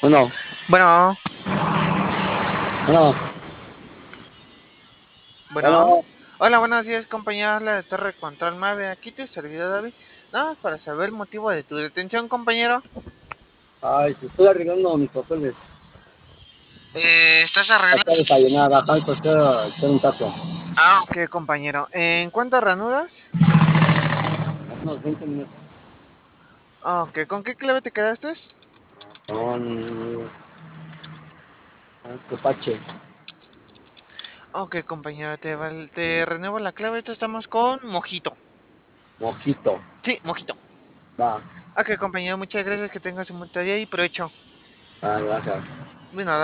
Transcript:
Bueno, Bueno, bueno, bueno. bueno. Hola, buenos días, compañero. Habla de Torre Control 9. Aquí te servidor David. Nada más para saber el motivo de tu detención, compañero. Ay, te estoy arreglando mis papeles. ¿Estás arreglando? Acá desayunar, ajá, y pues quiero echar un taco. Ah, ok, compañero. ¿En cuánto reanudas? Hace unos 20 minutos. Ah, ok, ¿con qué clave te quedaste? Con tepache, Ok, compañero, te renuevo la clave. Ahorita estamos con Mojito. mojito. Sí, Mojito. Va, Ok, compañero, muchas gracias. Que tengas un buen día y provecho. gracias. Bueno,